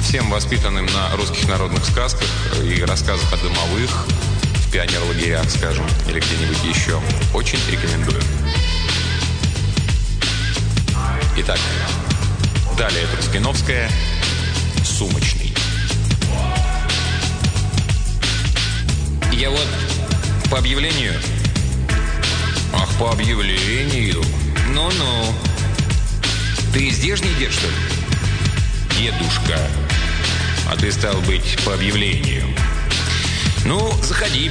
Всем воспитанным на русских народных сказках и рассказах о домовых, в пионерлагерях, скажем, или где-нибудь еще, очень рекомендую. Итак, далее Трускиновская, «Сумочный». Я вот по объявлению... Ах, по объявлению? Ну-ну. Ты здешний дед, что ли? Дедушка. А ты, стал быть, по объявлению. Ну, заходи.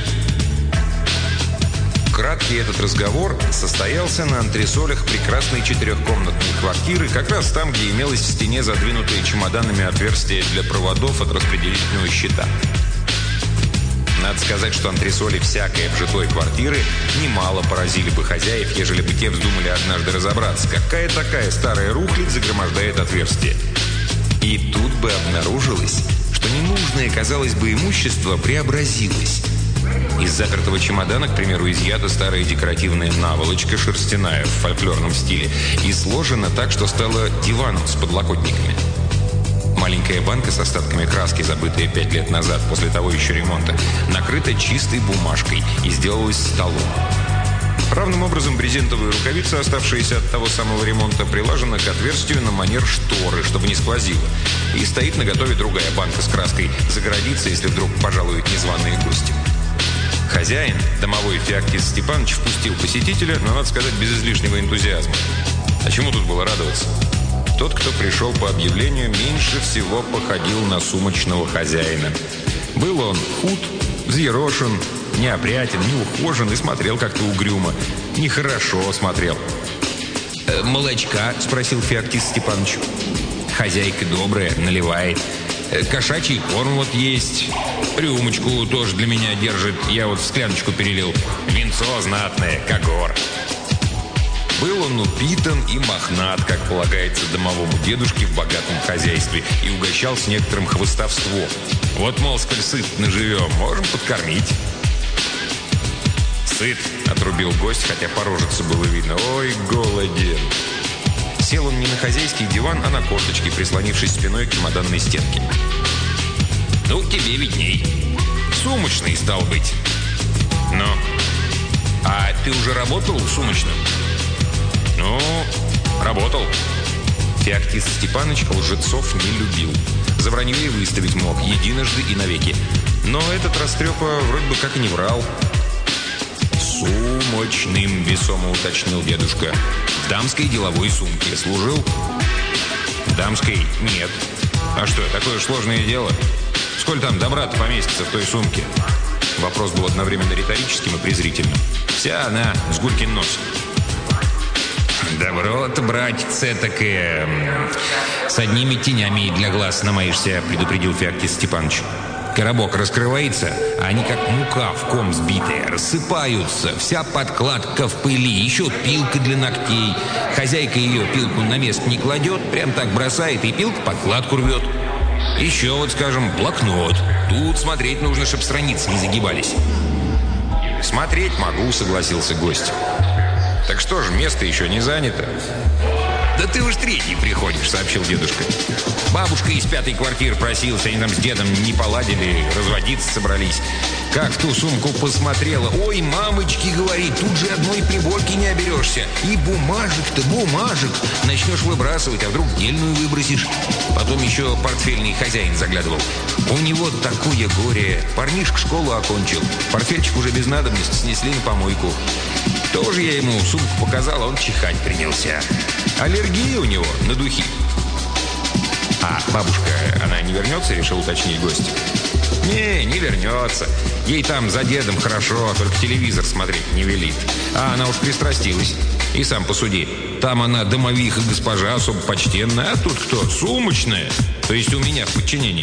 Краткий этот разговор состоялся на антресолях прекрасной четырехкомнатной квартиры, как раз там, где имелось в стене задвинутое чемоданами отверстие для проводов от распределительного щита. Надо сказать, что антресоли всякой обжитой квартиры немало поразили бы хозяев, ежели бы те вздумали однажды разобраться, какая такая старая рухлядь загромождает отверстие. И тут бы обнаружилось, что ненужное, казалось бы, имущество преобразилось. Из запертого чемодана, к примеру, изъята старая декоративная наволочка шерстяная в фольклорном стиле и сложена так, что стала диваном с подлокотниками. Маленькая банка с остатками краски, забытая 5 лет назад, после того еще ремонта, накрыта чистой бумажкой и сделалась столом. Равным образом брезентовая рукавица, оставшаяся от того самого ремонта, прилажена к отверстию на манер шторы, чтобы не сквозило. И стоит наготове другая банка с краской, загородится, если вдруг пожалуют незваные гости. Хозяин, домовой Феоктист Степанович, впустил посетителя, но, надо сказать, без излишнего энтузиазма. А чему тут было радоваться? Тот, кто пришел по объявлению, меньше всего походил на сумочного хозяина. Был он худ, взъерошен, неопрятен, неухожен и смотрел как-то угрюмо. Нехорошо смотрел. «Молочка?» – спросил Феоктист Степанович. «Хозяйка добрая, наливает. Кошачий корм вот есть. Рюмочку тоже для меня держит. Я вот в скляночку перелил. Винцо знатное, когор». Был он упитан и мохнат, как полагается домовому дедушке в богатом хозяйстве, и угощал с некоторым хвостовством. Вот, мол, сколь сытно живем, можем подкормить. «Сыт», — отрубил гость, хотя по рожице было видно. «Ой, голоден». Сел он не на хозяйский диван, а на корточки, прислонившись спиной к чемоданной стенке. «Ну, тебе видней. Сумочный, стал быть». «Ну, а ты уже работал сумочным?» «Ну, работал». Феоктист Степанович лжецов не любил. За вранье и выставить мог, единожды и навеки. Но этот растрепа вроде бы как и не врал. «Сумочным», — весомо уточнил дедушка. «В дамской деловой сумке служил?» «В дамской? Нет». «А что, такое сложное дело? Сколь там добра-то поместится в той сумке?» Вопрос был одновременно риторическим и презрительным. «Вся она с гулькин нос». «Добро-то, братец, этакое, с одними тенями для глаз намоешься», — предупредил Феоктист Степанович. «Коробок раскрывается, а они как мука в ком сбитая, рассыпаются, вся подкладка в пыли, еще пилка для ногтей. Хозяйка ее пилку на место не кладет, прям так бросает, и пилка подкладку рвет. Еще вот, скажем, блокнот. Тут смотреть нужно, чтобы страницы не загибались». «Смотреть могу», — согласился гость. «Так что же, место еще не занято?» «Да ты уж третий приходишь», — сообщил дедушка. «Бабушка из 5-й квартиры просилась, они там с дедом не поладили, разводиться собрались. Как в ту сумку посмотрела. Ой, мамочки, говорит, тут же одной приборки не оберешься. И бумажек-то, бумажек. Начнешь выбрасывать, а вдруг дельную выбросишь». Потом еще портфельный хозяин заглядывал. У него такое горе. Парнишка школу окончил. Портфельчик уже без надобности снесли на помойку. Тоже я ему сумку показал, а он чихать принялся. Аллергия у него на духи. «А бабушка, она не вернется?» — решил уточнить гость. Не вернется. Ей там за дедом хорошо, только телевизор смотреть не велит. А она уж пристрастилась. И сам посуди. Там она домовиха госпожа, особо почтенная, а тут кто? Сумочная. То есть у меня в подчинении.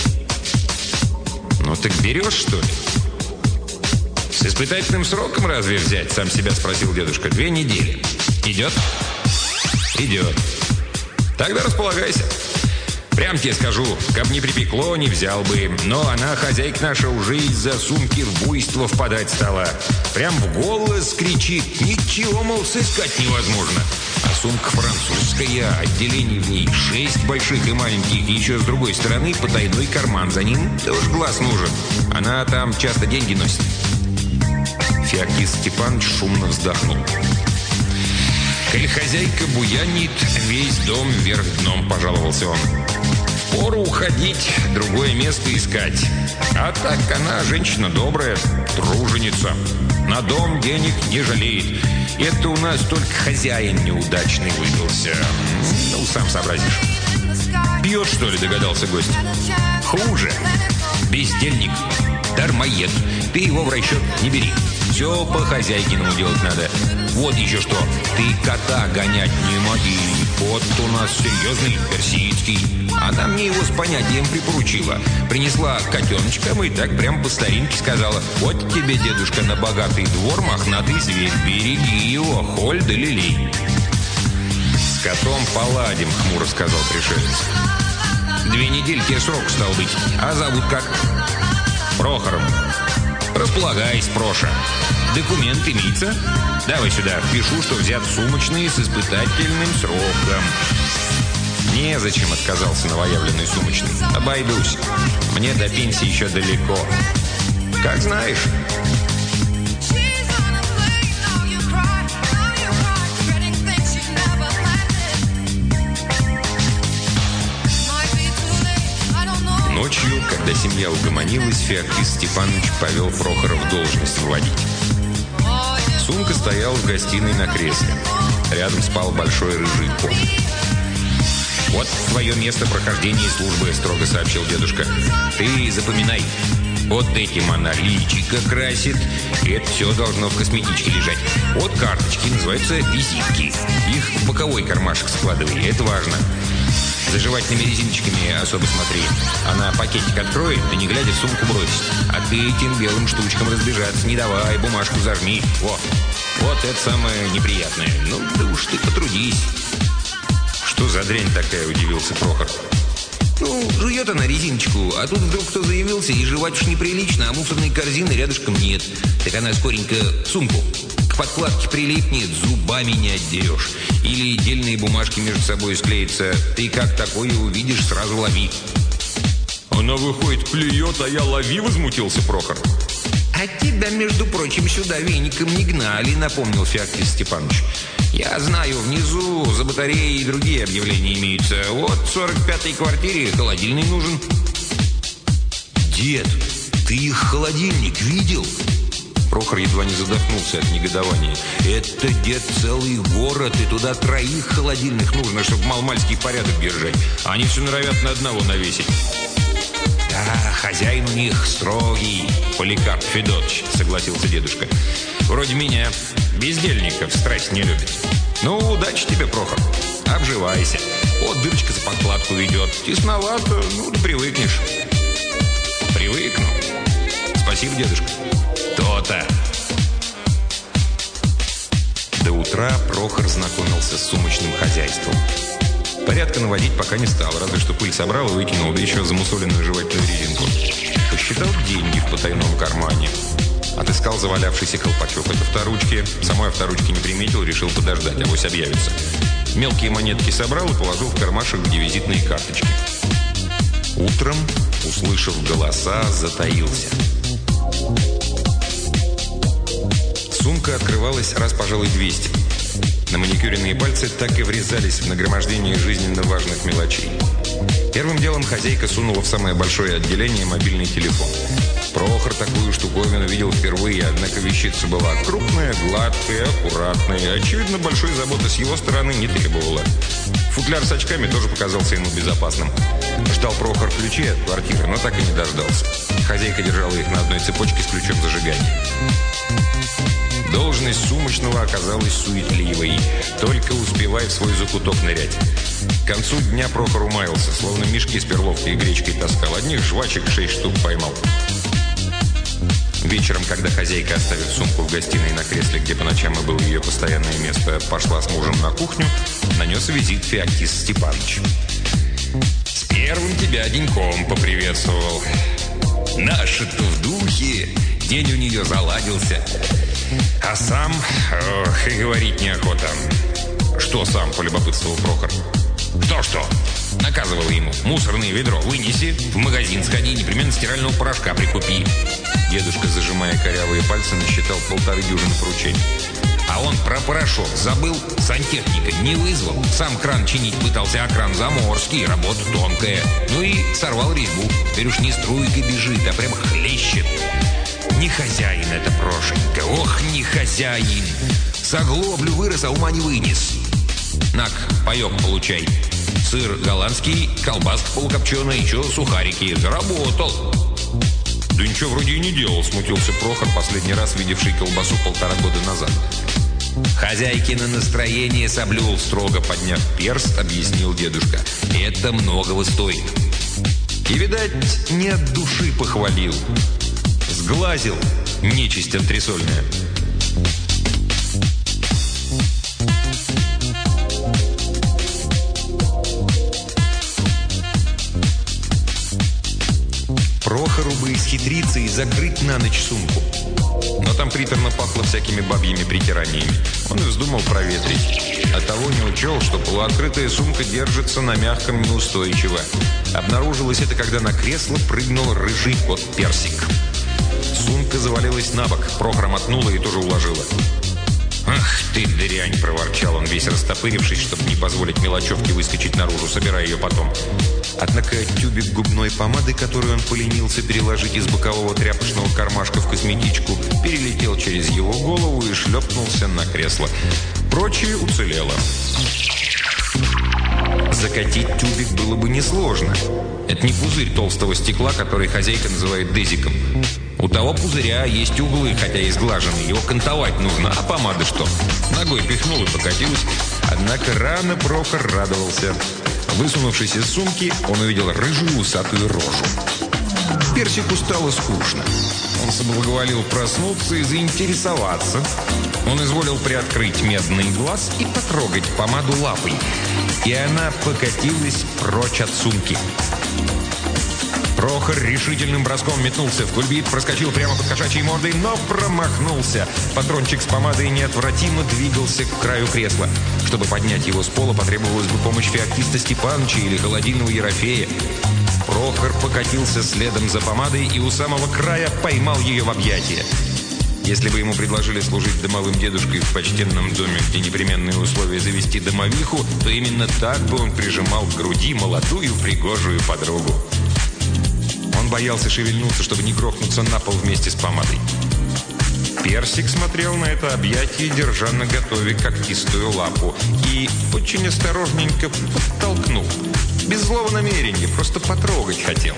«Ну так берешь, что ли?» «С испытательным сроком разве взять?» — сам себя спросил дедушка. 2 недели. Идет? Идет. Тогда располагайся. Прям тебе скажу, каб не припекло, не взял бы. Но она, хозяйка наша, уже из-за сумки в буйство впадать стала. Прям в голос кричит. Ничего, мол, сыскать невозможно. А Сумка французская, отделений в ней 6 больших и маленьких, и еще с другой стороны потайной карман. За ним тоже глаз нужен. Она там часто деньги носит. Феоктист Степанович шумно вздохнул. «Коль хозяйка буянит, весь дом вверх дном», — пожаловался он. «Впору уходить, другое место искать. А так она женщина добрая, труженица. На дом денег не жалеет. Это у нас только хозяин неудачный выдался. Ну, сам сообразишь». «Пьет, что ли?» — догадался гость. «Хуже. Бездельник. Дармоед. Ты его в расчет не бери. Все по хозяйкиному делать надо. Вот еще что. Ты кота гонять не моги. Кот у нас серьезный, персидский. Она мне его с понятием припоручила. Принесла котеночком и так прям по старинке сказала: вот тебе, дедушка, на богатый двор мохнатый зверь. Береги его, холь да лилей». «С котом поладим», — хмуро сказал пришелец. 2 недельки срок стал быть. А зовут как? Прохором. Располагайся, Проша. Документ имеется? Давай сюда. Пишу, что взят сумочный с испытательным сроком. Незачем, отказался новоявленный сумочный. Обойдусь. Мне до пенсии еще далеко. Как знаешь. Ночью, когда семья угомонилась, Феоктист Степанович повел Прохора в должность выводить. Сумка стояла в гостиной на кресле. Рядом спал большой рыжий кот. «Вот твое место прохождения службы», — строго сообщил дедушка. «Ты запоминай. Вот этим она личико красит. Это все должно в косметичке лежать. Вот карточки называются визитки. Их в боковой кармашек складывай. Это важно. За жевательными резиночками особо смотри. Она пакетик откроет, да не глядя в сумку бросит. А ты этим белым штучкам разбежаться не давай, бумажку зажми. Вот это самое неприятное. Ну, да уж ты потрудись». «Что за дрянь такая?» – удивился Прохор. «Ну, жует она резиночку, а тут вдруг кто заявился, и жевать уж неприлично, а мусорной корзины рядышком нет. Так она скоренько сумку к подкладке прилипнет, зубами не отдерешь. Или дельные бумажки между собой склеятся. Ты как такое увидишь, сразу лови». «Она, выходит, плюет, а я лови», — возмутился Прохор. «А тебя, между прочим, сюда веником не гнали», — напомнил Феоктист Степанович. «Я знаю, внизу за батареей и другие объявления имеются. Вот в 45-й квартире холодильный нужен». «Дед, ты их холодильник видел?» Прохор едва не задохнулся от негодования. «Это, дед, целый город, и туда 3 холодильных нужно, чтобы маломальский порядок держать. Они все норовят на одного навесить». «Да, хозяин у них строгий, Поликарп Федотович», — согласился дедушка. «Вроде меня, бездельников, страсть не любит. Ну, удачи тебе, Прохор. Обживайся. Вот дырочка за подкладку идет. Тесновато, ну, да привыкнешь». «Привыкну. Спасибо, дедушка». «То-то». До утра Прохор знакомился с сумочным хозяйством. Порядка наводить пока не стал, разве что пыль собрал и выкинул, да еще замусоленную жевательную резинку. Посчитал деньги в потайном кармане. Отыскал завалявшийся колпачок от авторучки. Самой авторучки не приметил, решил подождать, авось объявится. Мелкие монетки собрал и положил в кармашек, где визитные карточки. Утром, услышав голоса, затаился. Сумка открывалась раз, пожалуй, 200. На маникюренные пальцы так и врезались в нагромождение жизненно важных мелочей. Первым делом хозяйка сунула в самое большое отделение мобильный телефон. Прохор такую штуковину видел впервые, однако вещица была крупная, гладкая, аккуратная. Очевидно, большой заботы с его стороны не требовала. Футляр с очками тоже показался ему безопасным. Ждал Прохор ключи от квартиры, но так и не дождался. Хозяйка держала их на одной цепочке с ключом зажигания. Должность сумочного оказалась суетливой. Только успевай в свой закуток нырять. К концу дня Прохор умаялся, словно мешки с перловкой и гречкой таскал. Одних жвачек 6 штук поймал. Вечером, когда хозяйка, оставив сумку в гостиной на кресле, где по ночам и было ее постоянное место, пошла с мужем на кухню, нанес визит Феоктист Степанович. «С первым тебя деньком поприветствовал. Наша-то в духе, день у нее заладился. А сам, ох, и говорить неохота. «Что сам?» – полюбопытствовал Прохор. «Что-что?» – наказывал ему. «Мусорное ведро вынеси, в магазин сходи, непременно стирального порошка прикупи». Дедушка, зажимая корявые пальцы, насчитал 1,5 дюжины поручений. А он про порошок забыл, сантехника не вызвал. Сам кран чинить пытался, а кран заморский, работа тонкая. Ну и сорвал резьбу. Теперь уж не струйкой бежит, а прямо хлещет. Не хозяин это, Прошенька, ох, не хозяин. С оглоблю вырос, а ума не вынес. Нак, паёк получай. Сыр голландский, колбаска полукопченая, еще сухарики. Заработал. «Да ничего вроде и не делал», — смутился Прохор, последний раз видевший колбасу 1,5 года назад. «Хозяйкино настроение соблюл», — строго подняв перст, объяснил дедушка. «Это многого стоит». И, видать, не от души похвалил. Сглазил нечисть антресольная. Прохору бы исхитриться и закрыть на ночь сумку. Но там приторно пахло всякими бабьими притираниями. Он и вздумал проветрить. Оттого не учел, что полуоткрытая сумка держится на мягком неустойчиво. Обнаружилось это, когда на кресло прыгнул рыжий кот Персик. Сумка завалилась на бок. Прохор мотнула и тоже уложила. «Ах ты, дрянь!» – проворчал он, весь растопырившись, чтобы не позволить мелочевке выскочить наружу, собирая ее потом. Однако тюбик губной помады, которую он поленился переложить из бокового тряпочного кармашка в косметичку, перелетел через его голову и шлепнулся на кресло. Прочее уцелело. Закатить тюбик было бы несложно. Это не пузырь толстого стекла, который хозяйка называет дезиком. У того пузыря есть углы, хотя и сглаженные. Его кантовать нужно, а помада что? Ногой пихнул и покатилась. Однако рано Прохор радовался. Высунувшись из сумки, он увидел рыжую усатую рожу. Персику стало скучно. Он соблаговолил проснуться и заинтересоваться. Он изволил приоткрыть медный глаз и потрогать помаду лапой. И она покатилась прочь от сумки. Прохор решительным броском метнулся в кульбит, проскочил прямо под кошачьей мордой, но промахнулся. Патрончик с помадой неотвратимо двигался к краю кресла. Чтобы поднять его с пола, потребовалась бы помощь феоктиста Степановича или холодильного Ерофея. Прохор покатился следом за помадой и у самого края поймал ее в объятия. Если бы ему предложили служить домовым дедушкой в почтенном доме, где непременные условия завести домовиху, то именно так бы он прижимал к груди молодую пригожую подругу. Он боялся шевельнуться, чтобы не грохнуться на пол вместе с помадой. Персик смотрел на это объятие, держа наготове когтистую лапу, и очень осторожненько подтолкнул. Без злого намерения, просто потрогать хотел.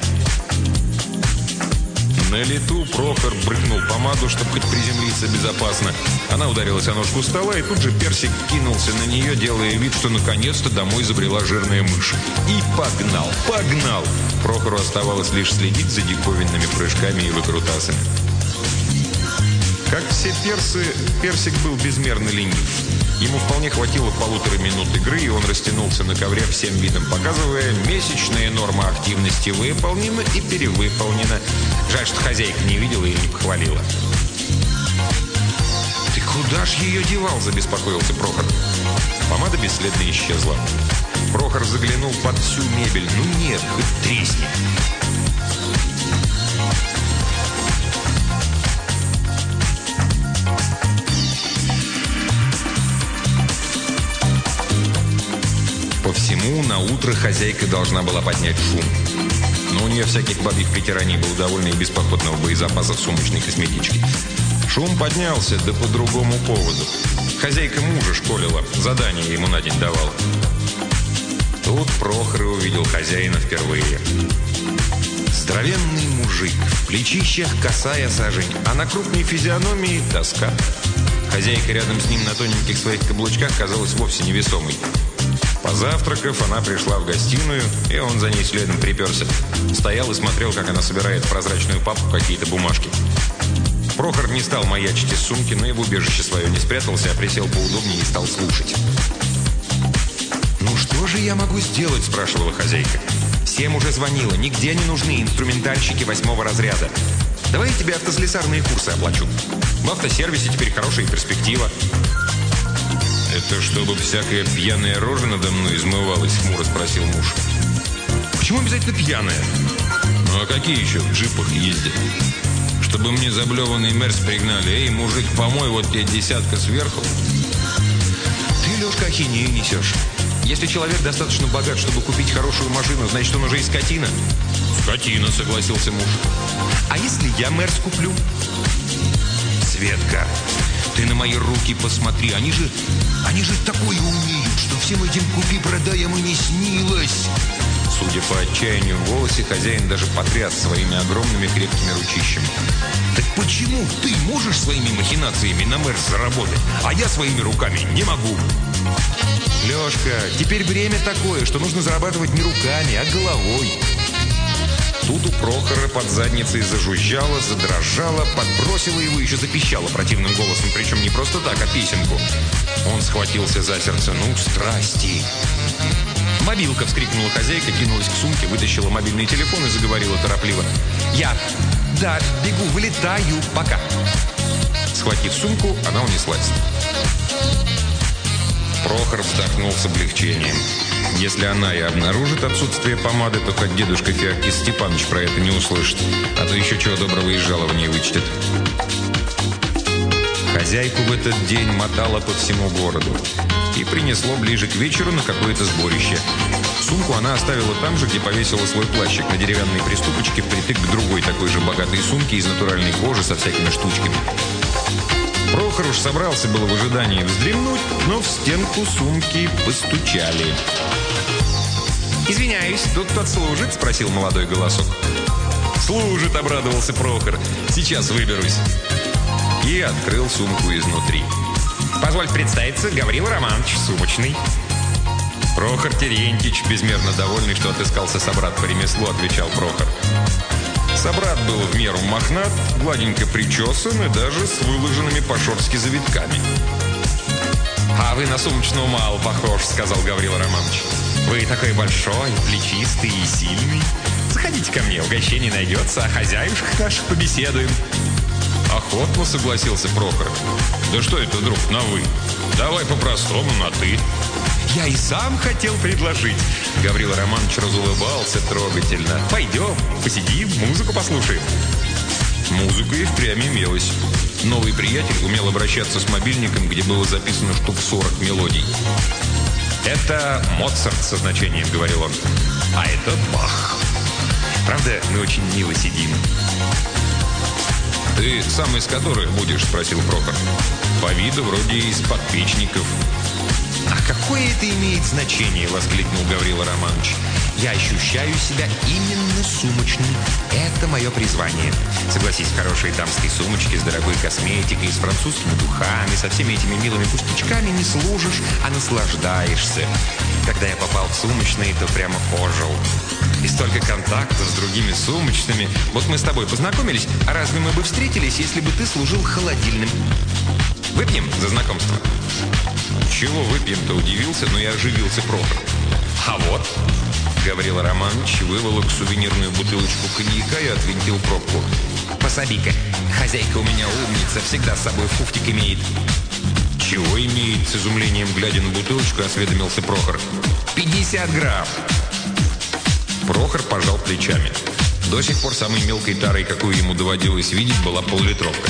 На лету Прохор брыкнул помаду, чтобы хоть приземлиться безопасно. Она ударилась о ножку стола, и тут же Персик кинулся на нее, делая вид, что наконец-то домой забрела жирная мышь. И погнал, погнал! Прохору оставалось лишь следить за диковинными прыжками и выкрутасами. Как все персы, Персик был безмерно ленив. Ему вполне хватило 1,5 минут игры, и он растянулся на ковре всем видом, показывая, месячная норма активности выполнена и перевыполнена. Жаль, что хозяйка не видела и не похвалила. «Ты куда ж ее девал?» – забеспокоился Прохор. Помада бесследно исчезла. Прохор заглянул под всю мебель. Ну нет, хоть тресни. По всему, на утро хозяйка должна была поднять шум. Но у нее всяких бабьих притираний было довольно и без походного боезапаса в сумочной косметичке. Шум поднялся, да по другому поводу. Хозяйка мужа школила, задание ему на день давала. Тут Прохор увидел хозяина впервые. Здоровенный мужик, в плечищах косая сажень, а на крупной физиономии тоска. Хозяйка рядом с ним на тоненьких своих каблучках казалась вовсе невесомой. Позавтракав, она пришла в гостиную, и он за ней следом приперся. Стоял и смотрел, как она собирает в прозрачную папку какие-то бумажки. Прохор не стал маячить из сумки, но и в убежище свое не спрятался, а присел поудобнее и стал слушать. «Ну что же я могу сделать?» – спрашивала хозяйка. «Всем уже звонила, нигде не нужны инструментальщики 8-го разряда. Давай я тебе автослесарные курсы оплачу. В автосервисе теперь хорошая перспектива». «Это чтобы всякая пьяная рожа надо мной измывалась?» — хмуро спросил муж. «Почему обязательно пьяная?» «Ну а какие еще в джипах ездят? Чтобы мне заблеванный мерс пригнали. Эй, мужик, помой, вот тебе 10 сверху». «Ты, Лешка, ахинею несешь. Если человек достаточно богат, чтобы купить хорошую машину, значит, он уже и скотина». «Скотина», — согласился муж. «А если я мерс куплю?» «Светка, ты на мои руки посмотри. Они же такое умеют, что всем этим купи-продаям и не снилось». Судя по отчаянию в голосе, хозяин даже потряс своими огромными крепкими ручищами. «Так почему ты можешь своими махинациями на мерс заработать, а я своими руками не могу?» «Лешка, теперь время такое, что нужно зарабатывать не руками, а головой». Тут у Прохора под задницей зажужжало, задрожало, подбросило его, еще запищало противным голосом, причем не просто так, а песенку. Он схватился за сердце. «Ну, страсти!» «Мобилка!» — вскрикнула хозяйка, кинулась к сумке, вытащила мобильный телефон и заговорила торопливо. Да, бегу, вылетаю, пока!» Схватив сумку, она унеслась. Прохор вздохнул с облегчением. Если она и обнаружит отсутствие помады, то хоть дедушка Феоктист Степанович про это не услышит, а то еще чего доброго из жалования вычтет. Хозяйку в этот день мотало по всему городу и принесло ближе к вечеру на какое-то сборище. Сумку она оставила там же, где повесила свой плащик, на деревянной приступочке, впритык к другой такой же богатой сумке из натуральной кожи со всякими штучками. Прохор уж собрался было в ожидании вздремнуть, но в стенку сумки постучали. «Извиняюсь, тут кто-то служит?» – спросил молодой голосок. «Служит», – обрадовался Прохор. «Сейчас выберусь». И открыл сумку изнутри. «Позвольте представиться, Гаврила Романович, сумочный». «Прохор Терентьевич», безмерно довольный, что отыскался собрат по ремеслу, отвечал Прохор. Собрат был в меру мохнат, гладенько причесан и даже с выложенными по-шорски завитками. «А вы на сумочного мало похож», — сказал Гаврила Романович. «Вы такой большой, плечистый и сильный. Заходите ко мне, угощение найдется, о хозяюшках наших побеседуем». Охотно согласился Прохор. «Да что это вдруг на «вы»? Давай по-простому, на «ты». «Я и сам хотел предложить». Гаврила Романович разулыбался трогательно. «Пойдем, посидим, музыку послушаем». Музыка и впрямь имелась. Новый приятель умел обращаться с мобильником, где было записано штук 40 мелодий. «Это Моцарт со значением», — говорил он. «А это Бах. Правда, мы очень мило сидим». «Ты сам из которых будешь?» — спросил Прохор. «По виду вроде из подпечников». «А какое это имеет значение?» — воскликнул Гаврила Романович. «Я ощущаю себя именно сумочным. Это мое призвание. Согласись, в хорошей дамской сумочке с дорогой косметикой, с французскими духами, со всеми этими милыми пустячками не служишь, а наслаждаешься. Когда я попал в сумочные, то прямо ожил. И столько контактов с другими сумочными. Вот мы с тобой познакомились, а разве мы бы встретились, если бы ты служил холодильным? Выпьем за знакомство?» «Чего выпьем-то?» — удивился, но и оживился Прохор. «А вот!» — Гаврила Романович выволок сувенирную бутылочку коньяка и отвинтил пробку. «Пособи-ка, хозяйка у меня умница, всегда с собой фуфтик имеет». «Чего имеет?» — с изумлением глядя на бутылочку, осведомился Прохор. 50 грамм. Прохор пожал плечами. До сих пор самой мелкой тарой, какую ему доводилось видеть, была поллитровка.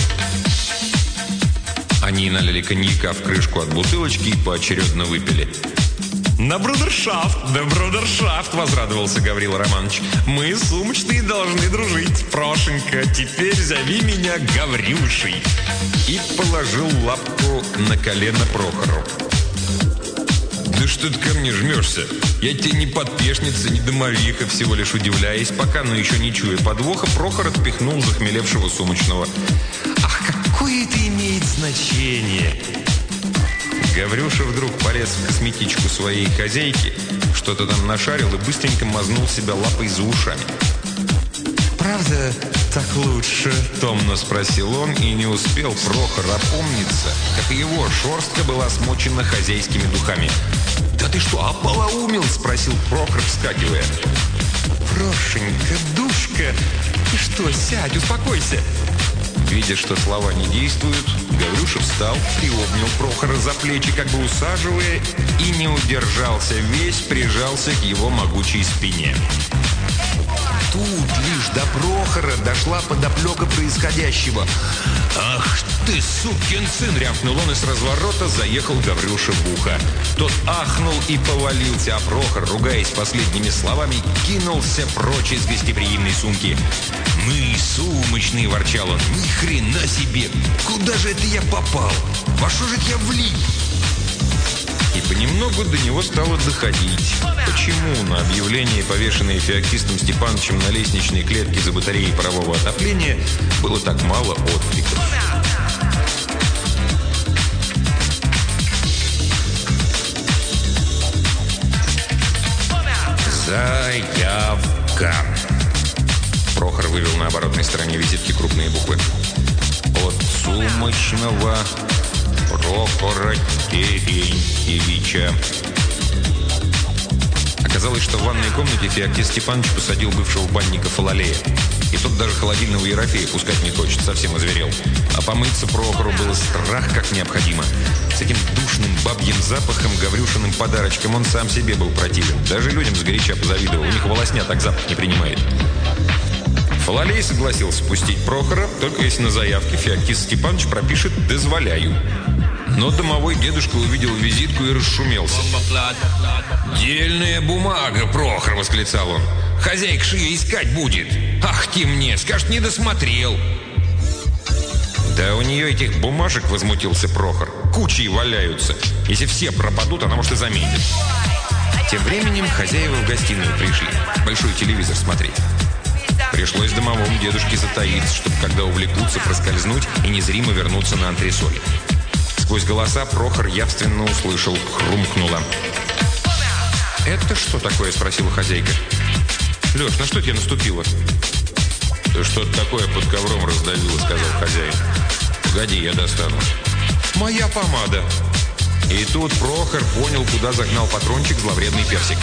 Они налили коньяка в крышку от бутылочки и поочередно выпили. «На брудершафт, да брудершафт!» — возрадовался Гаврила Романович. «Мы, сумочные, должны дружить. Прошенька, теперь зови меня Гаврюшей!» И положил лапку на колено Прохору. «Да что ты ко мне жмешься? Я тебе не подпешница, не домовиха», всего лишь удивляясь, пока, но еще не чуя подвоха, Прохор отпихнул захмелевшего сумочного. «Ах, какое это имеет значение!» Гаврюша вдруг полез в косметичку своей хозяйки, что-то там нашарил и быстренько мазнул себя лапой за ушами. «Правда, так лучше?» — томно спросил он, и не успел Прохор опомниться, как его шерстка была смочена хозяйскими духами. «Да ты что, ополоумел?» — спросил Прохор, вскакивая. «Прошенька, душка, ты что, сядь, успокойся!» Видя, что слова не действуют, Гаврюша встал и обнял Прохора за плечи, как бы усаживая, и не удержался, весь прижался к его могучей спине. Тут лишь до Прохора дошла подоплека происходящего. «Ах ты, сукин сын!» — рявкнул он, и с разворота заехал Гаврюша в ухо. Тот ахнул и повалился, а Прохор, ругаясь последними словами, кинулся прочь из гостеприимной сумки. «Ну и сумочный!» — ворчал он. «Ни хрена себе! Куда же это я попал? Во что же это я влип?» И понемногу до него стало доходить, почему на объявление, повешенное феоктистом Степановичем на лестничной клетке за батареей парового отопления, было так мало откликов. Заявка. Прохор вывел на оборотной стороне визитки крупные буквы. От сумочного Прохора Терентьевича. Оказалось, что в ванной комнате Феоктист Степанович посадил бывшего банника Фалалея. И тот даже холодильного Ерофея пускать не хочет, совсем озверел. А помыться Прохору было страх как необходимо. С этим душным бабьим запахом, Гаврюшиным подарочком он сам себе был противен. Даже людям сгоряча позавидовал. У них волосня так запах не принимает. Фалалей согласился пустить Прохора, только если на заявке Феоктист Степанович пропишет «дозволяю». Но домовой дедушка увидел визитку и расшумелся. «Дельная бумага, Прохор!» — восклицал он. «Хозяйка ж ее искать будет! Ах ты мне! Скажет, не досмотрел!» «Да у нее этих бумажек, — возмутился Прохор, — кучей валяются. Если все пропадут, она, может, и заметит». Тем временем хозяева в гостиную пришли. Большой телевизор смотреть. Пришлось домовому дедушке затаиться, чтобы, когда увлекутся, проскользнуть и незримо вернуться на антресоли. Сквозь голоса Прохор явственно услышал, хрумкнуло. «Это что такое?» — спросила хозяйка. «Леш, на что тебе наступило?» «Да что-то такое под ковром раздавило», — сказал хозяин. «Погоди, я достану». «Моя помада». И тут Прохор понял, куда загнал патрончик зловредный персик.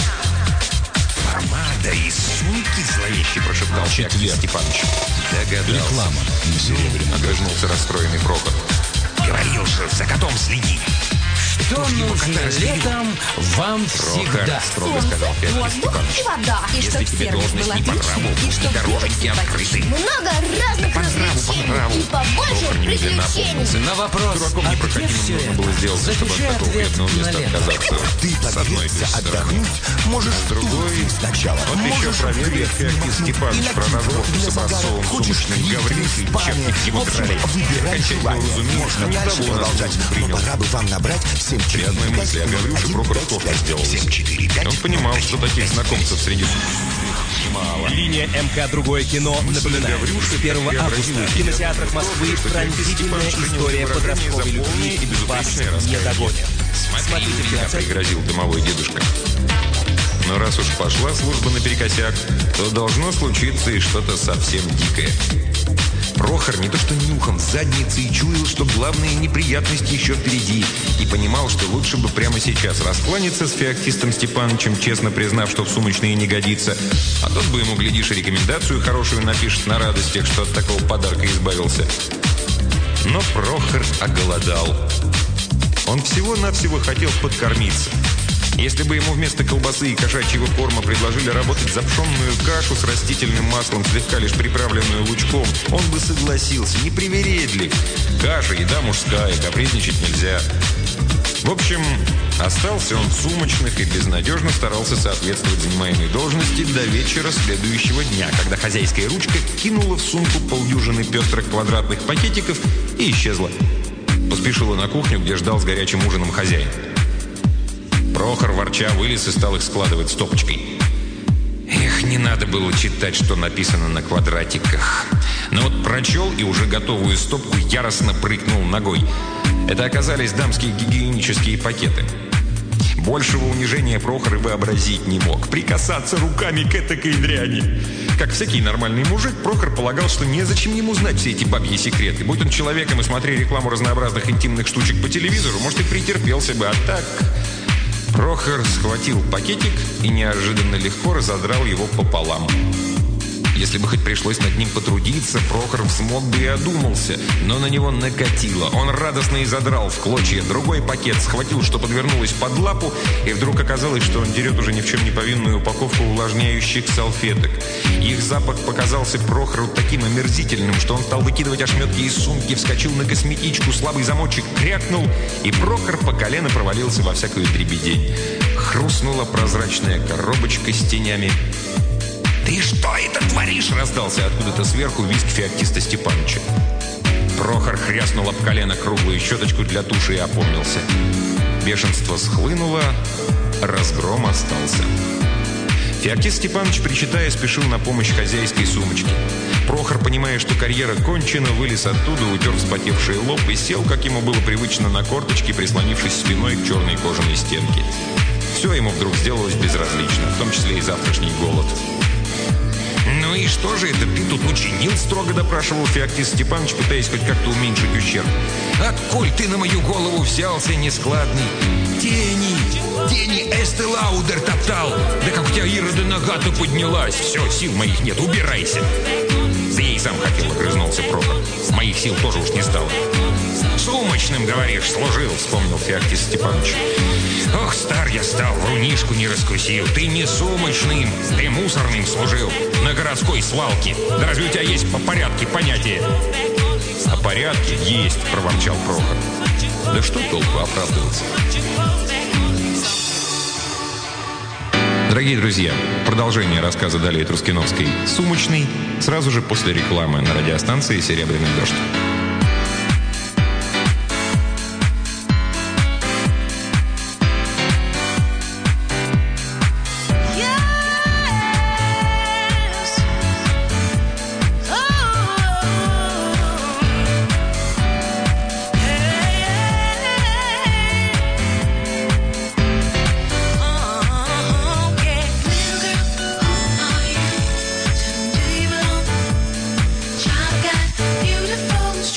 «Помада из сумки?» — зловеще прошептал Феоктист Степанович. «Догадался». «Реклама на Серебряном». Огрызнулся расстроенный Прохор. «Говорил же, за котом следи!» Что нужно летом, вам всегда. Строго сказал Феоктист Степанович. Вода. И Если чтоб тебе сервис должность был не по отличный, нраву, и чтоб дороженьки девушки открыты. много разных По нраву. развлечений и побольше Прохор немедленно приключений. опомнился. На вопрос, Дураком а где непроходимым все нужно это? было сделать, чтобы от Запиши такого ответ бедного места на ленту. отказаться. Ты С одной погреться, стороны. отдохнуть можешь С другой, сначала. вот еще проверил Феоктист Степанович про разборку с образцовым сумочным Гаврюшей, чапник его королей. Окончательно уразумел, что не того продолжать. нас Но принял. пора бы вам набрать 7 При одной мысли о Гаврюше Прохор кофе сделался. 745. Он понимал, что таких знакомцев среди мало. Линия МК «Другое кино» напоминает. Гаврюши 1 августа преобразила в кинотеатрах Москвы что пронзительная Феоктист история Степанович подростковой заполненный любви. и Вас безупречное не раскаяние. догонят. Смотрите, в меня кинотеатре. пригрозил домовой дедушка. Но раз уж пошла служба наперекосяк, то должно случиться и что-то совсем дикое. Прохор не то что нюхом, задницей чуял, что главные неприятности еще впереди, и понимал, что лучше бы прямо сейчас раскланяться с Феоктистом Степановичем, честно признав, что в сумочные не годится, а тот бы ему, глядишь, и рекомендацию хорошую напишет на радостях, что от такого подарка избавился. Но Прохор оголодал. Он всего-навсего хотел подкормиться. Если бы ему вместо колбасы и кошачьего корма предложили работать за пшенную кашу с растительным маслом, слегка лишь приправленную лучком, он бы согласился, непривередлив. Каша, еда мужская, капризничать нельзя. В общем, остался он в сумочных и безнадежно старался соответствовать занимаемой должности до вечера следующего дня, когда хозяйская ручка кинула в сумку полдюжины пестрых квадратных пакетиков и исчезла. Поспешила на кухню, где ждал с горячим ужином хозяин. Прохор, ворча, вылез и стал их складывать стопочкой. Эх, не надо было читать, что написано на квадратиках. Но вот прочел и уже готовую стопку яростно прыгнул ногой. Это оказались дамские гигиенические пакеты. Большего унижения Прохор и вообразить не мог. Прикасаться руками к этакой дряни. Как всякий нормальный мужик, Прохор полагал, что незачем ему знать все эти бабьи секреты. Будь он человеком и смотрел рекламу разнообразных интимных штучек по телевизору, может, и претерпелся бы, а так... Прохор схватил пакетик и неожиданно легко разодрал его пополам. Если бы хоть пришлось над ним потрудиться, Прохор смог бы и одумался. Но на него накатило. Он радостно изодрал в клочья другой пакет, схватил, что подвернулось под лапу, и вдруг оказалось, что он дерет уже ни в чем не повинную упаковку увлажняющих салфеток. Их запах показался Прохору таким омерзительным, что он стал выкидывать ошметки из сумки, вскочил на косметичку, слабый замочек крякнул, и Прохор по колено провалился во всякую дребедень. Хрустнула прозрачная коробочка с тенями. «Ты что это творишь?» — раздался откуда-то сверху визг Феоктиста Степановича. Прохор хряснул об колено круглую щеточку для туши и опомнился. Бешенство схлынуло, разгром остался. Феоктист Степанович, причитая, спешил на помощь хозяйской сумочке. Прохор, понимая, что карьера кончена, вылез оттуда, утер вспотевший лоб и сел, как ему было привычно, на корточки, прислонившись спиной к черной кожаной стенке. Все ему вдруг сделалось безразлично, в том числе и завтрашний голод. «Ну и что же это ты тут учинил?» — строго допрашивал Феоктист Степанович, пытаясь хоть как-то уменьшить ущерб. «Откуль ты на мою голову взялся, нескладный?» «Тени Эсте Лаудер топтал! Да как у тебя, Ирода, нога-то поднялась! Все, сил моих нет, убирайся!» «Да я и сам хотел», — огрызнулся Прохор. «Моих сил тоже уж не стало». «Сумочным, говоришь, служил», — вспомнил Феоктист Степанович. «Ох, стар я стал, врунишку не раскусил. Ты не сумочным, ты мусорным служил. На городской свалке. Да разве у тебя есть по порядке понятие?» «О порядке есть», — проворчал Прохор. «Да что толку оправдываться?» Дорогие друзья, продолжение рассказа Далии Трускиновской «Сумочный» сразу же после рекламы на радиостанции «Серебряный дождь». Beautiful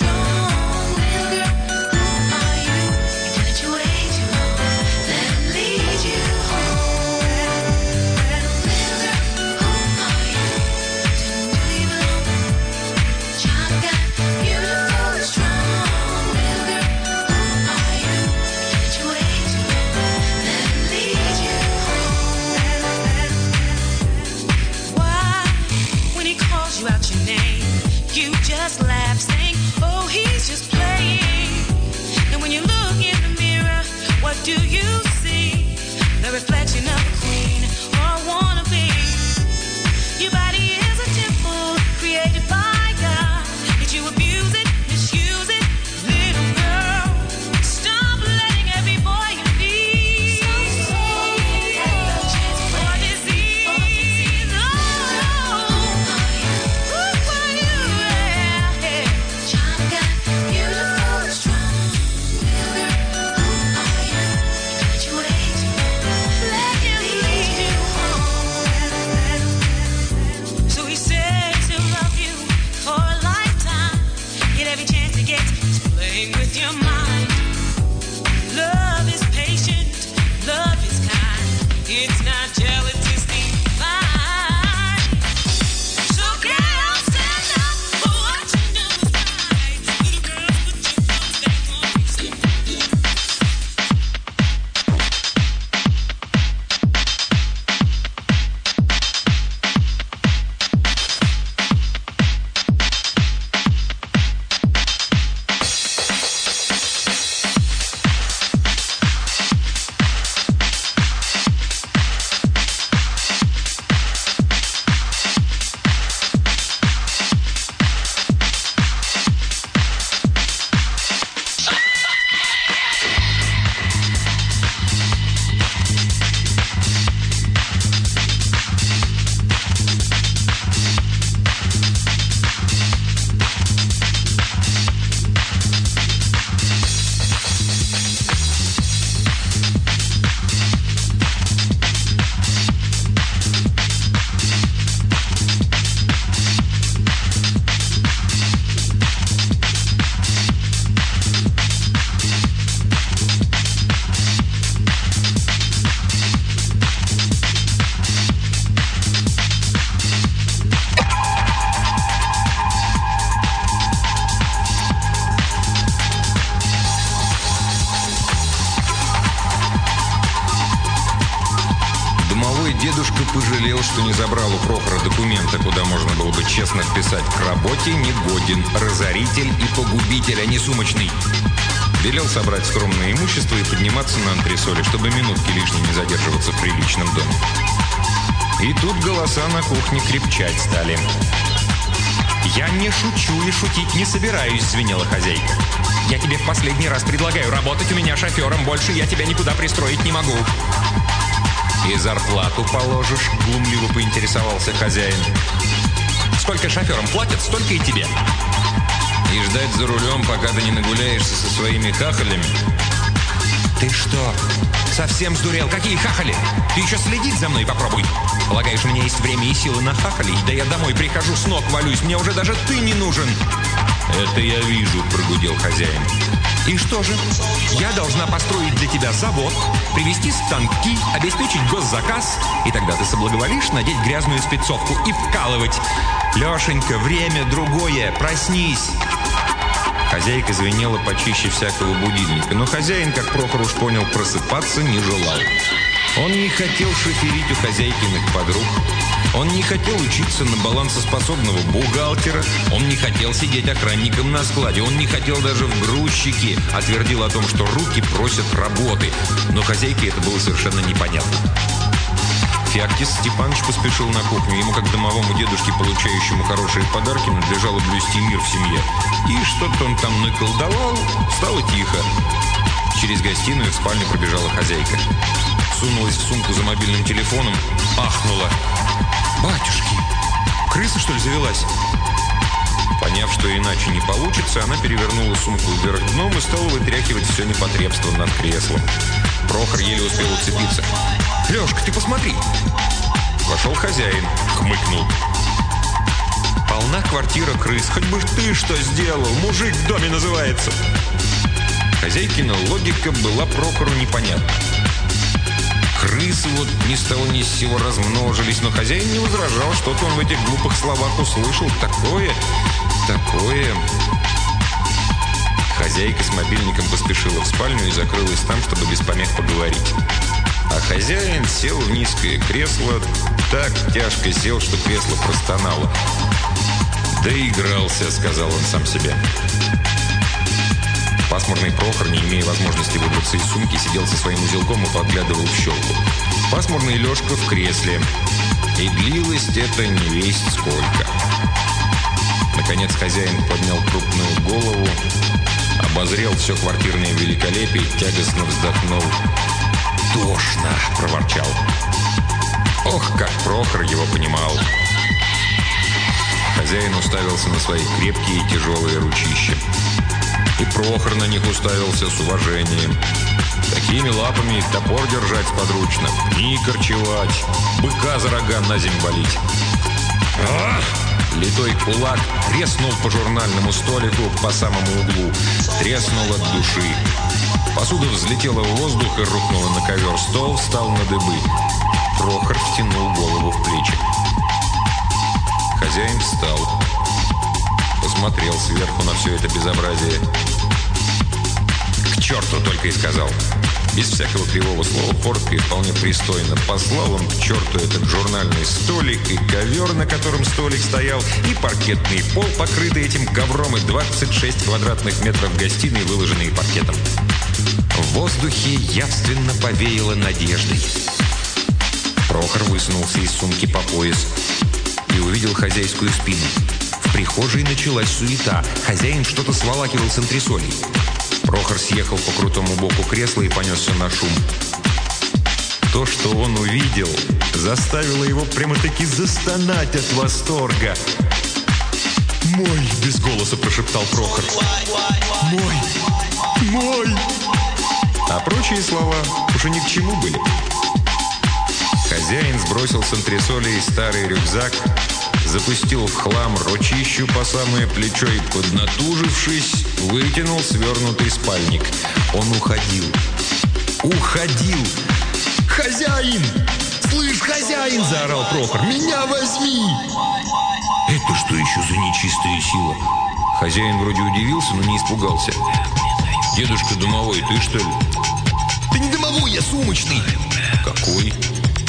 забрал у Прохора документы, куда можно было бы честно вписать «к работе негоден, разоритель и погубитель, а не сумочный». Велел собрать скромное имущество и подниматься на антресоли, чтобы минутки лишние не задерживаться в приличном доме. И тут голоса на кухне крепчать стали. «Я не шучу и шутить не собираюсь», — звенела хозяйка. «Я тебе в последний раз предлагаю работать у меня шофером. Больше я тебя никуда пристроить не могу». «И зарплату положишь?» — глумливо поинтересовался хозяин. «Сколько шоферам платят, столько и тебе». «И ждать за рулем, пока ты не нагуляешься со своими хахалями?» «Ты что, совсем сдурел? Какие хахали? Ты еще следить за мной попробуй. Полагаешь, у меня есть время и силы на хахалей? Да я домой прихожу, с ног валюсь, мне уже даже ты не нужен». «Это я вижу», — прогудел хозяин. «И что же? Я должна построить для тебя завод, привезти станки, обеспечить госзаказ, и тогда ты соблаговолишь надеть грязную спецовку и вкалывать. Лешенька, время другое, проснись!» Хозяйка звенела почище всякого будильника, но хозяин, как Прохор уж понял, просыпаться не желал. Он не хотел шоферить у хозяйкиных подруг. Он не хотел учиться на балансоспособного бухгалтера. Он не хотел сидеть охранником на складе. Он не хотел даже в грузчике, а твердил о том, что руки просят работы. Но хозяйке это было совершенно непонятно. Феоктист Степанович поспешил на кухню. Ему, как домовому дедушке, получающему хорошие подарки, надлежало блюсти мир в семье. И что-то он там наколдовал, стало тихо. Через гостиную в спальню пробежала хозяйка. Сунулась в сумку за мобильным телефоном, ахнула. «Батюшки, крыса, что ли, завелась?» Поняв, что иначе не получится, она перевернула сумку вверх дном и стала вытряхивать все непотребство над креслом. Прохор еле успел уцепиться. «Лешка, ты посмотри!» Вошел хозяин, хмыкнул. «Полна квартира крыс, хоть бы ты что сделал, мужик в доме называется!» Хозяйкина логика была Прохору непонятна. Крысы вот ни с того ни с сего размножились, но хозяин не возражал, что-то он в этих глупых словах услышал. Такое. Хозяйка с мобильником поспешила в спальню и закрылась там, чтобы без помех поговорить. А хозяин сел в низкое кресло, так тяжко сел, что кресло простонало. «Доигрался», — сказал он сам себе. Пасмурный Прохор, не имея возможности выбраться из сумки, сидел со своим узелком и подглядывал в щелку. Пасмурный Лешка в кресле. И длилось это не весть сколько. Наконец хозяин поднял крупную голову, обозрел все квартирное великолепие и тягостно вздохнул. «Тошно!» – проворчал. Ох, как Прохор его понимал. Хозяин уставился на свои крепкие и тяжелые ручища. И Прохор на них уставился с уважением. Такими лапами их топор держать сподручно, и корчевать, быка за рога на земь валить. Литой кулак треснул по журнальному столику по самому углу. Треснул от души. Посуда взлетела в воздух и рухнула на ковер. Стол встал на дыбы. Прохор втянул голову в плечи. Хозяин встал. Посмотрел сверху на все это безобразие. «К черту!» — только и сказал. Без всякого кривого слова, коротко и вполне пристойно. Послал он к черту этот журнальный столик, и ковер, на котором столик стоял, и паркетный пол, покрытый этим ковром, и 26 квадратных метров гостиной, выложенные паркетом. В воздухе явственно повеяло надеждой. Прохор высунулся из сумки по пояс и увидел хозяйскую спину. В прихожей началась суета. Хозяин что-то сволакивал с антресолей. Прохор съехал по крутому боку кресла и понесся на шум. То, что он увидел, заставило его прямо-таки застонать от восторга. «Мой!» — без голоса прошептал Прохор. «Мой! Мой!» А прочие слова уже ни к чему были. Хозяин сбросил с антресолей старый рюкзак, запустил в хлам ручищу по самое плечо и, поднатужившись, вытянул свернутый спальник. Он уходил. Уходил! «Хозяин! Слышь, хозяин!» – заорал Прохор. «Меня возьми!» «Это что еще за нечистая сила?» Хозяин вроде удивился, но не испугался. «Дедушка домовой, ты что ли?» «Да не домовой, я сумочный!» «Какой?»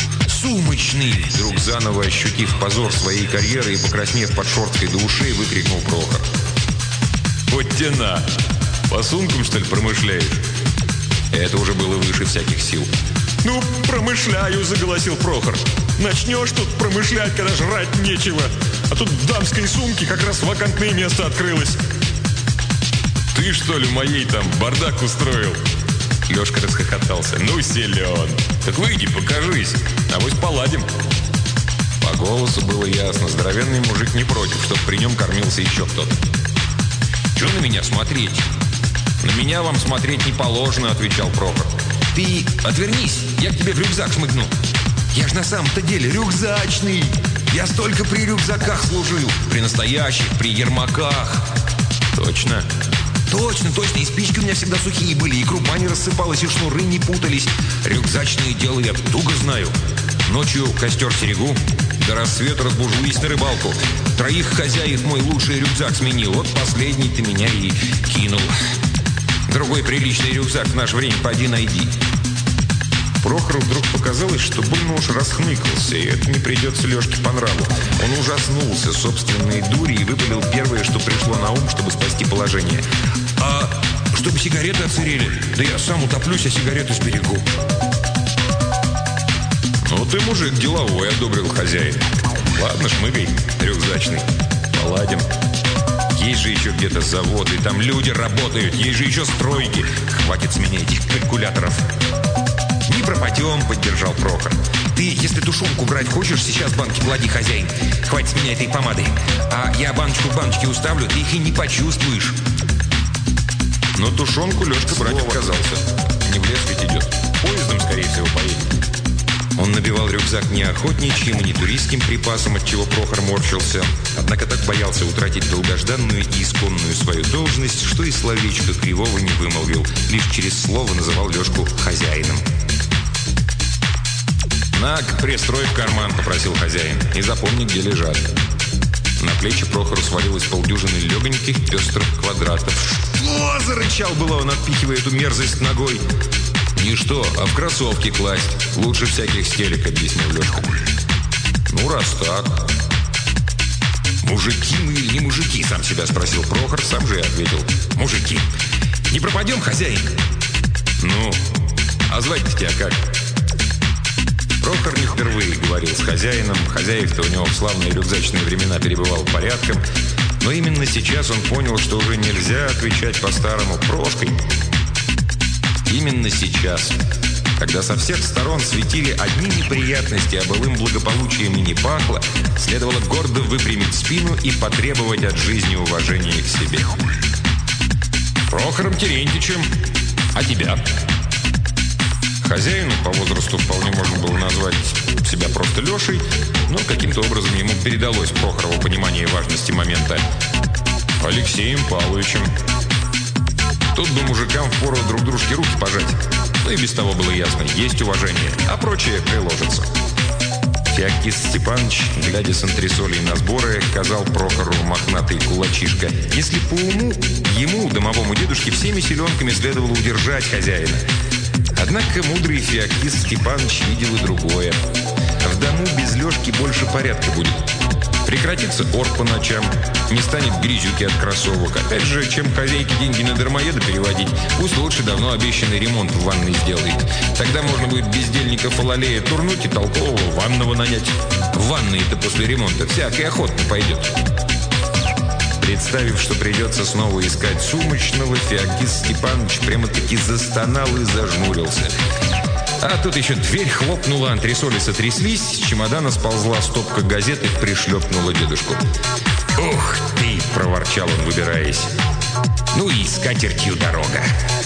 Сумочный!» Вдруг заново ощутив позор своей карьеры и покраснев под шорткой до ушей, выкрикнул Прохор. «Вот тена! По сумкам, что ли, промышляешь?» Это уже было выше всяких сил. «Ну, промышляю», — заголосил Прохор. «Начнешь тут промышлять, когда жрать нечего. А тут в дамской сумке как раз вакантное место открылось». «Ты, что ли, моей там бардак устроил?» Лешка расхохотался. «Ну, силен. Так выйди, покажись. Авось поладим». По голосу было ясно. Здоровенный мужик не против, чтоб при нем кормился еще кто-то. «Чего на меня смотреть?» «На меня вам смотреть не положено», — отвечал Прохор. «Ты отвернись, я к тебе в рюкзак шмыгну». «Я ж на самом-то деле рюкзачный. Я столько при рюкзаках служил. При настоящих, при ермаках». «Точно?» «Точно. И спички у меня всегда сухие были, и крупа не рассыпалась, и шнуры не путались. Рюкзачные дела я туго знаю. Ночью костер стерегу, до рассвета разбужу есть на рыбалку. 3 хозяев мой лучший рюкзак сменил. Вот последний ты меня и кинул. Другой приличный рюкзак в наше время поди найди». Прохору вдруг показалось, что больно уж расхныкался, и это не придется Лешке по нраву. Он ужаснулся собственной дури и выпалил первое, что пришло на ум, чтобы спасти положение. «А чтобы сигареты отсырели? Да я сам утоплюсь, а сигареты сберегу». «Ну ты, мужик, деловой», — одобрил хозяин. «Ладно, шмыгай, рюкзачный. Поладим. Есть же еще где-то заводы, там люди работают, есть же еще стройки. Хватит с меня этих калькуляторов». «Не пропадем», — поддержал Прохор. «Ты, если тушенку брать хочешь, сейчас банки клади, хозяин. Хватит с меня этой помады. А я баночку в баночке уставлю, ты их и не почувствуешь». Но тушенку Лешка брать отказался. Не в лес ведь идет. Поездом, скорее всего, поедет. Он набивал рюкзак не охотничьим и не туристским припасом, от чего Прохор морщился. Однако так боялся утратить долгожданную и исконную свою должность, что и словечко кривого не вымолвил. Лишь через слово называл Лешку хозяином. «На-ка, пристрой в карман», — попросил хозяин. «И запомни, где лежат». На плечи Прохору свалилось полдюжины легоньких пестрых квадратов. «Что?» — зарычал было он, отпихивая эту мерзость ногой. «Не что, а в кроссовки класть. Лучше всяких стелек», — объяснил Лешка. «Ну, раз так». «Мужики мы или не мужики?» — сам себя спросил Прохор, сам же и ответил. «Мужики. Не пропадем, хозяин?» «Ну, а звать-то тебя как?» Прохор не впервые говорил с хозяином. Хозяев-то у него в славные рюкзачные времена перебывал порядком. Но именно сейчас он понял, что уже нельзя отвечать по-старому «Прошкой». Именно сейчас, когда со всех сторон светили одни неприятности, а былым благополучием и не пахло, следовало гордо выпрямить спину и потребовать от жизни уважения к себе. «Прохором Терентьичем. А тебя?» Хозяину по возрасту вполне можно было назвать себя просто Лешей, но каким-то образом ему передалось Прохорову понимание важности момента. «Алексеем Павловичем». Тут бы мужикам впору друг дружке руки пожать. Ну и без того было ясно, есть уважение, а прочее приложится. Феоктист Степанович, глядя с антресолей на сборы, казал Прохору мохнатый кулачишка. Если по уму, ему, домовому дедушке, всеми силенками следовало удержать хозяина. Однако мудрый Феоктист Степанович видел и другое. В дому без Лешки больше порядка будет. Прекратится ор по ночам, не станет грязюки от кроссовок. Опять же, чем хозяйке деньги на дармоеда переводить, пусть лучше давно обещанный ремонт в ванной сделает. Тогда можно будет бездельника Фалалея турнуть и толкового ванного нанять. В ванной-то после ремонта всякий охотно пойдет. Представив, что придется снова искать сумочного, Феоктист Степанович прямо-таки застонал и зажмурился. А тут еще дверь хлопнула, антресоли сотряслись, с чемодана сползла стопка газет и пришлепнула дедушку. «Ух ты!» – проворчал он, выбираясь. «Ну и с катертью дорога!»